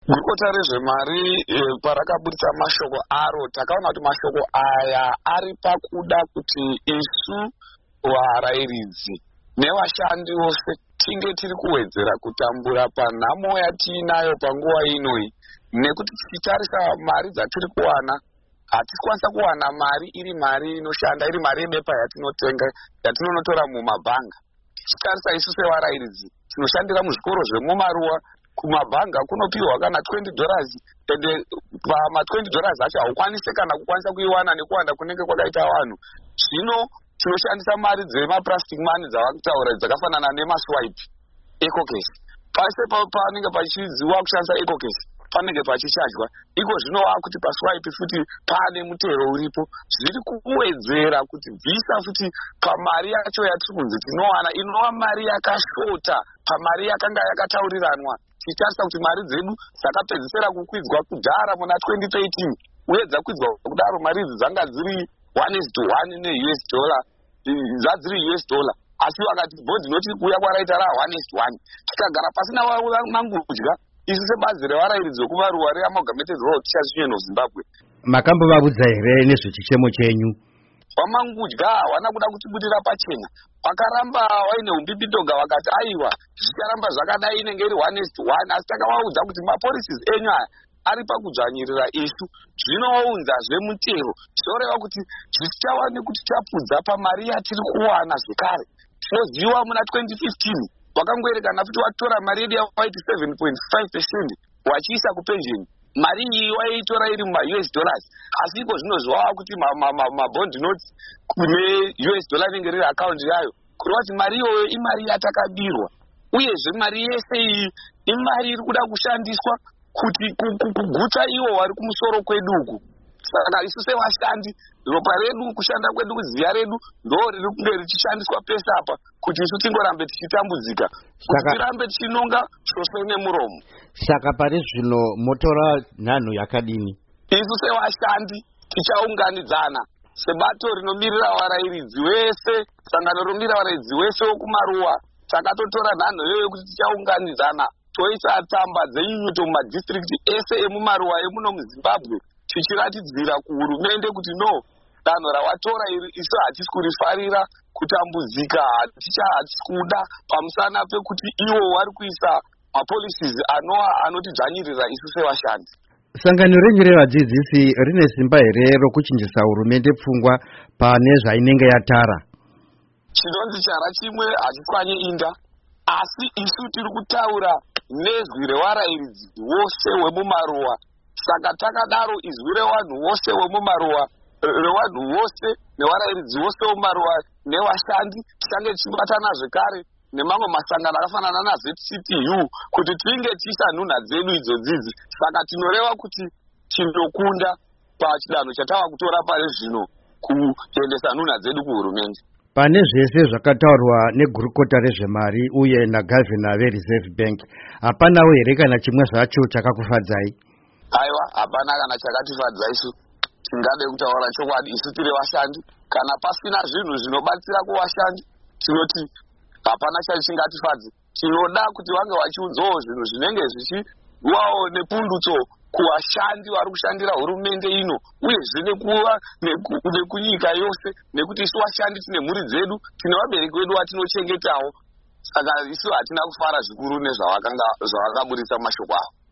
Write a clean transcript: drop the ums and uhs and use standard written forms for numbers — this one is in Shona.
Gurukota rezvemari parakaburitsa mashoko aro takaona kuti mashoko aya ari pakuda kuti isu varairidzi nevashandi vose tinge tiri kuwedzera kutambura panhamo yatiinayo panguva inoi, nekuti tichitarisa mari dzatiri kuwana hatisi kwanisa kuwana mari iri mari inoshanda, iri mari yebepa yatinotenga yatinonotora mumabhanga. Tichitarisa isu sevarairidzi tinoshandira muzvikoro zvemumaruwa, kumabhanga kunopiwa kana $20 ende pama$20 acho haukwanise kana kukwanisa kuiwana nekuwanda kunenge kwakaita vanhu. Zvino tinoshandisa mari dzemaplastic money dzavakutaura dzakafanana nemaswipe ecocase. Pase panenge pachiziwa kushandisa ecocase panenge pachichajwa, iko zvinova kuti paswipe futi pane mutero uripo. Zviri kuwedzera kuti bvisa futi pamari yacho yatiri kunzi tinowana inova mari yakashota pamari yakanga yakatauriranwa. Tichitarisa kuti mari dzedu dzakapedzisira kukwidzwa kudhara muna 2013 uye dzakwidzwa kudaro mari idzi dzanga dziri 1:1 ne-US dollar, dzadziri US dollar, asi vakati bhodhi noti kuuya kwaraita ra 1:1. Tikagara pasina mangudya isu sebazi revarairidzi vekumaruwa reAmalgamated Road Teachers Union of Zimbabwe. Makambovabudza here nezvechichemo chenyu? Vamangudya hawana kuda kutibudira pachena, vakaramba vaine umbibidonga vakati aiwa zvicharamba zvakadai inenge iri 1:1, asi takavaudza kuti mapolicies enyu aya ari pakudzvanyirira isu. Zvinounzazve mutero zvoreva kuti zvisichawani kuti tapudza pamari yatiri kuwana zvekare. Tinoziva muna 2015 wakangoerekana futi watora mari yedu yawaiti 7.5% wachiisa kupensheni. Mari iyi waitora iri muma-US dollars, asi iko zvino zvava kuti mabond notes kune US dollar inenge riri akaunti yayo, kureva kuti mari iyoyo imari yatakabirwa, uyezve mari yese iyi imari iri kuda kushandiswa kuti kugutsa ivo vari kumusoro kwedu uku. Saka isu sevashandi ropa redu, kushanda kwedu, kuziya redu ndo riri kunge richishandiswa pesa apa kuti isu tingorambe tichitambudzika, kuti tirambe tichinonga svosvo nemuromo. Saka pari zvino motora nhanho yakadini? Isu sevashandi tichaunganidzana sebato rinomirira varairidzi vese, sangano rinomirira varairidzi vese vokumaruwa. Takatotora nhanho iyoyo kuti tichaunganidzana toisa tsamba dzenyunyuto mumadistrict ese emumaruwa emuno muZimbabwe, tichiratidzira kuhurumende kuti no, danho rawatora iri isu hatisi kurifarira, kutambudzika hatisi kuda, pamusana pekuti ivo vari kuisa mapolicies anotidzvanyirira isu sevashandi. Sangano renyu revadzidzisi rine simba here rokuchinjisa hurumende pfungwa pane zvainenge yatara? Chinonzi chara chimwe hachitswanye inda, asi isu tiri kutaura nezwi revarairidzi vose wemumaruwa. Saka takadaro izwi revanhu vose wemumaruwa, revanhu vose nevarairidzi vose wemumaruwa nevashandi, tichange tichibatana zvekare nemamwe masangano akafanana naZCTU kuti tinge tiisa nhunha dzedu idzodzidzi. Saka tinoreva kuti tinokunda pachidanho chatava kutora pari zvino kuendesa nhunha dzedu kuhurumende. Pane zvese zvakataurwa negurukota rezvemari uye nagavhina veReserve Bank, hapanawo here kana chimwe zvacho chakakufadzai? Aiwa, hapana kana chakatifadza isu. Tingade kutaura chokwadi, isu tiri vashandi. Kana pasina zvinhu zvinobatsira kuvashandi, tinoti hapana chingatifadze. Tinoda kuti vange vachiudzawo zvinhu zvinenge zvichiwawo nepundutso kuvashandi vari kushandira hurumende ino, uyezve nekunyika yose, nekuti isu vashandi tine mhuri dzedu, tine vabereki vedu vatinochengetawo. Saka isu hatina kufara zvikuru nezvavakaburitsa mashoko avo.